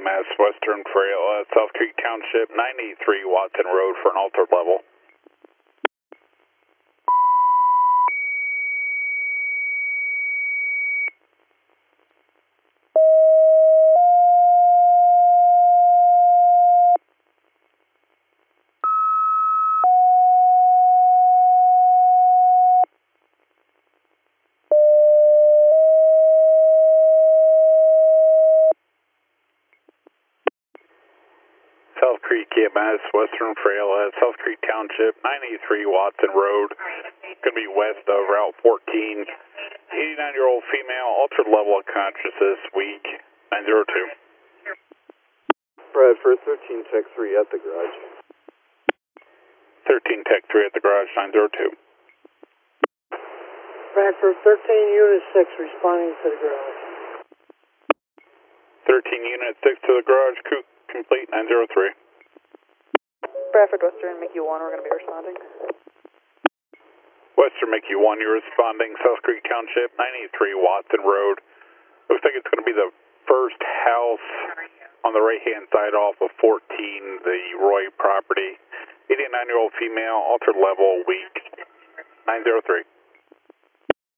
EMS, Western Trail, South Creek Township, 93 Watson Road for an altered level. South Creek EMS, Western Trail, South Creek Township, 93 Watson Road. Going to be west of Route 14. 89-year-old female, altered level of consciousness, weak, 902. Bradford, 13 Tech 3 at the garage. 13 Tech 3 at the garage, 902. Bradford, 13 Unit 6 responding to the garage. 13 Unit 6 to the garage, complete, 903. Bradford, Western, Mickey 1, we're going to be responding. Western Mickey 1, you're responding, South Creek Township, 93 Watson Road. Looks like it's going to be the first house on the right-hand side off of 14, the Roy property. 89-year-old female, altered level, weak, 903.